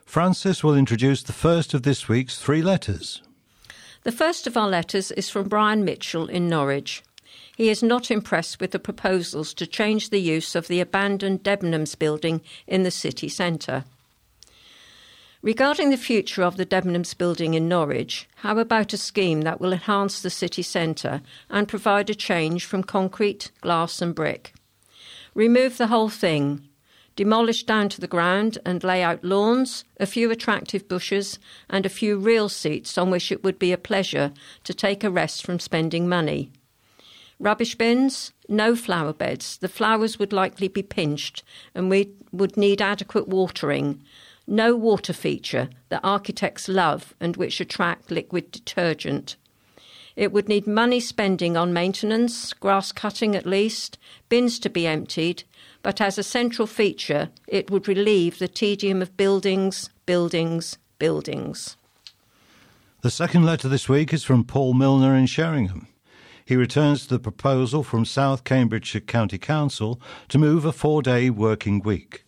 Frances will introduce the first of this week's 3 letters. The first of our letters is from Brian Mitchell in Norwich. He is not impressed with the proposals to change the use of the abandoned Debenhams building in the city centre. Regarding the future of the Debenhams building in Norwich, how about a scheme that will enhance the city centre and provide a change from concrete, glass and brick? Remove the whole thing, demolish down to the ground and lay out lawns, a few attractive bushes and a few real seats on which it would be a pleasure to take a rest from spending money. Rubbish bins, no flower beds. The flowers would likely be pinched and we would need adequate watering. No water feature that architects love and which attract liquid detergent. It would need money spending on maintenance, grass cutting at least, bins to be emptied, but as a central feature, it would relieve the tedium of buildings, buildings, buildings. The second letter this week is from Paul Milner in Sheringham. He returns to the proposal from South Cambridgeshire County Council to move a 4-day working week.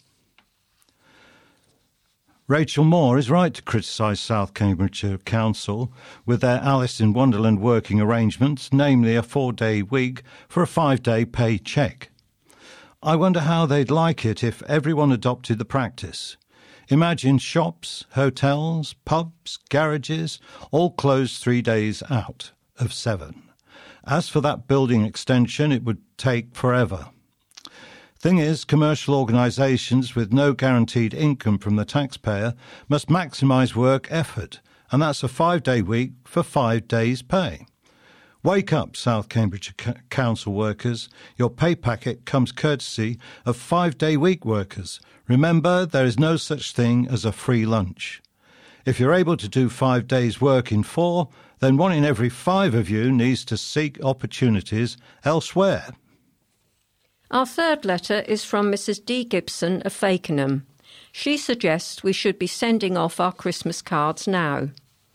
Rachel Moore is right to criticise South Cambridgeshire Council with their Alice in Wonderland working arrangements, namely a 4-day week for a 5-day pay cheque. I wonder how they'd like it if everyone adopted the practice. Imagine shops, hotels, pubs, garages, all closed 3 days out of 7. As for that building extension, it would take forever. Thing is, commercial organisations with no guaranteed income from the taxpayer must maximise work effort, and that's a 5-day week for 5 days' pay. Wake up, South Cambridgeshire Council workers. Your pay packet comes courtesy of 5-day week workers. Remember, there is no such thing as a free lunch. If you're able to do 5 days' work in 4, then 1 in every 5 of you needs to seek opportunities elsewhere. Our third letter is from Mrs. D. Gibson of Fakenham. She suggests we should be sending off our Christmas cards now.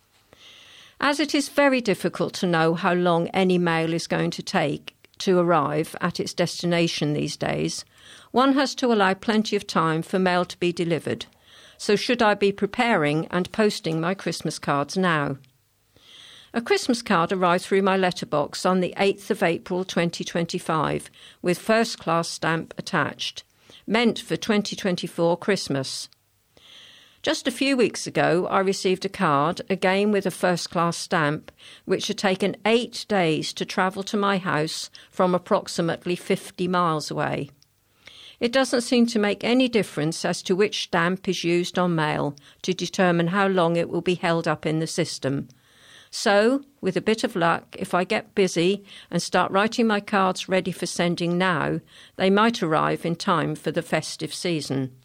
As it is very difficult to know how long any mail is going to take to arrive at its destination these days, one has to allow plenty of time for mail to be delivered. So should I be preparing and posting my Christmas cards now? A Christmas card arrived through my letterbox on the 8th of April 2025 with first-class stamp attached, meant for 2024 Christmas. Just a few weeks ago, I received a card, again with a first-class stamp, which had taken 8 days to travel to my house from approximately 50 miles away. It doesn't seem to make any difference as to which stamp is used on mail to determine how long it will be held up in the system. So, with a bit of luck, if I get busy and start writing my cards ready for sending now, they might arrive in time for the festive season.